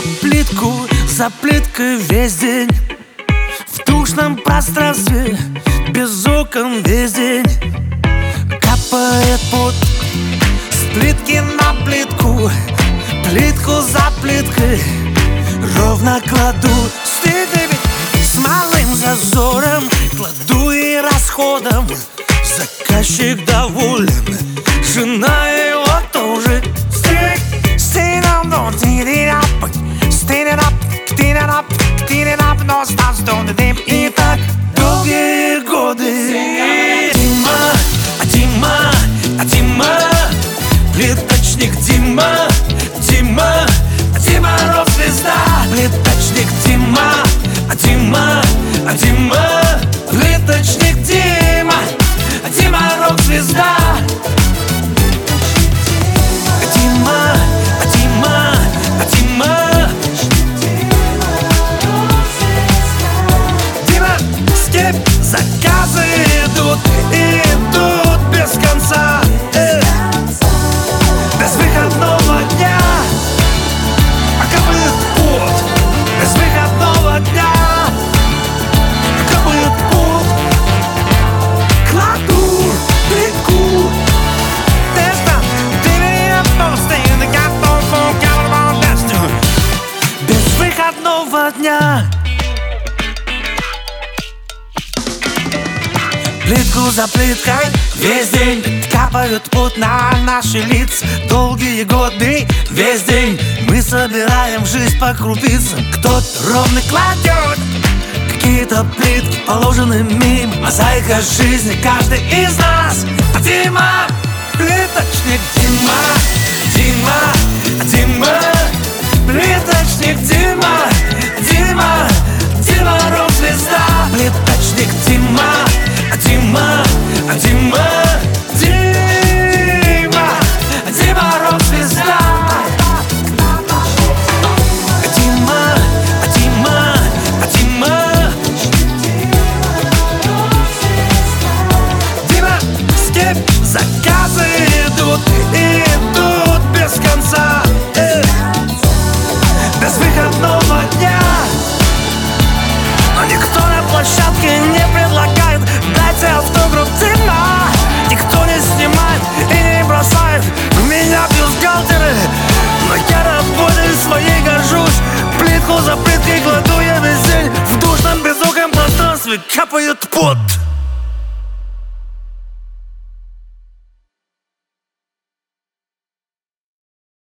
за плиткой весь день. В душном пространстве, без окон весь день. Капает пот с плитки на плитку, плитку за плиткой ровно кладу. С малым зазором кладу и расходом. Заказчик доволен, жена его тоже. И так долгие годы. Дима, плиточник Дима, рок-звезда. Плиточник Дима, плиточник Дима, рок-звезда. Заказы идут без конца, без выходного дня. Капает пот, без выходного дня. Капает пот. Кладу плитку. Без выходного дня. Плитку за плиткой весь день капают пот на наши лица. Долгие годы весь день мы собираем жизнь по крупицам. Кто-то ровно кладет какие-то плитки, положены мимо. Мозаика жизни каждый из нас. Дима, плиточник Дима, плиточник Дима, рок-звезда. Плиточник Дима, рок-звезда. Дима, заказы идут без конца, без выходного дня. Но никто на площадке не предлагает: дайте автограф Дима. Никто не снимает и не бросает в меня бюстгальтеры. Но я работой своей горжусь. Плитку за плиткой кладу я весь день. В душном беззвучном пространстве капает пот.